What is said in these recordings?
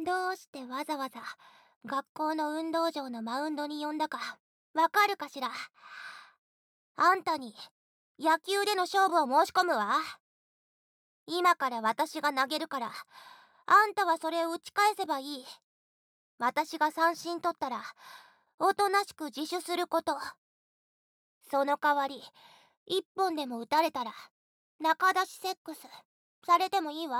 どうしてわざわざ学校の運動場のマウンドに呼んだかわかるかしら？あんたに野球での勝負を申し込むわ。今から私が投げるから、あんたはそれを打ち返せばいい。私が三振取ったら、おとなしく自首すること。その代わり、一本でも打たれたら、中出しセックスされてもいいわ。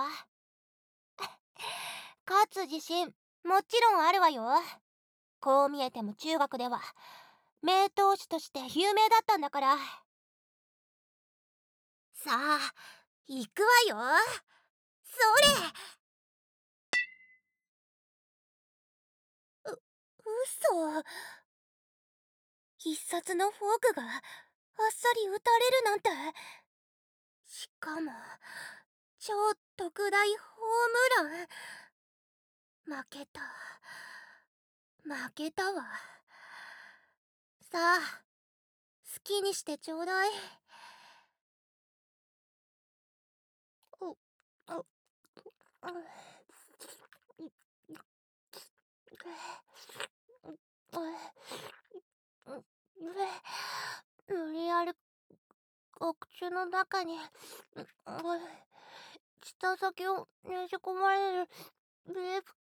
勝つ自信、もちろんあるわよ。こう見えても中学では、名投手として有名だったんだから。さあ、行くわよ。それ！嘘。必殺のフォークがあっさり打たれるなんて。しかも、超特大ホームラン。負けた。負けたわ。さあ、好きにしてちょうだい。う、う、無理やりお口の中に舌先をねじ込まれる礼服。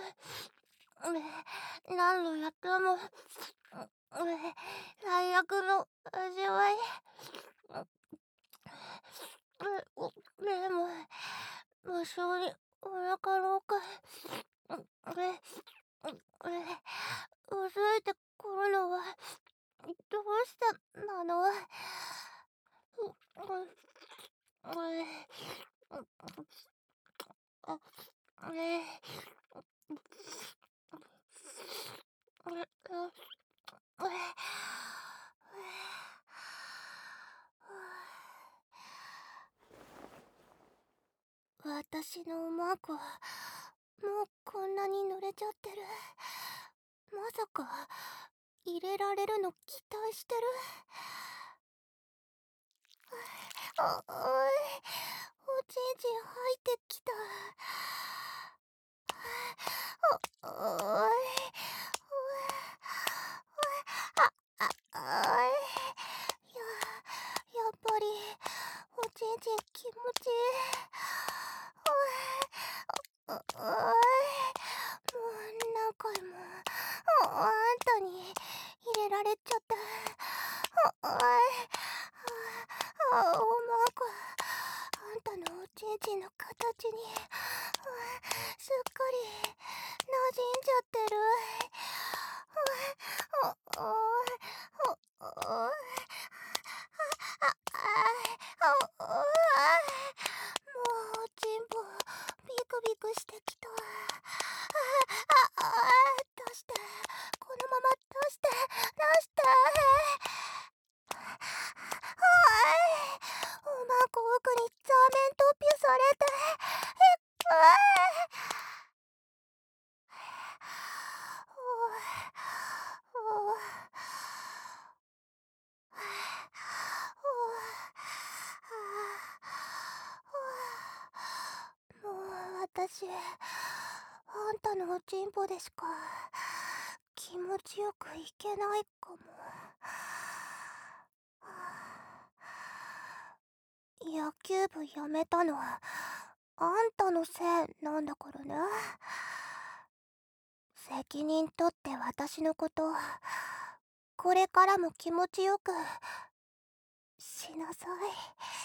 何度やっても最悪の味わい。でも無性にお腹の奥うずいてくるのはどうしてなの？私のマークはもうこんなに濡れちゃってる。まさか入れられるの期待してる？おちんちん入ってきた。おいややっぱりおちんちん気持ちいい。もう何回もあんたに入れられちゃった。おマーク、あんたのおちんちんの形にすっかり馴染んじゃってる。おおおもうおちんぽビクビクしてきた。出して、このまま出して、出して。おまんこ奥に座面突皮されて。もう私、あんたのおちんぽでしか気持ちよくいけないかも。野球部やめたのはあんたのせいなんだからね。責任取って私のことこれからも気持ちよくしなさい。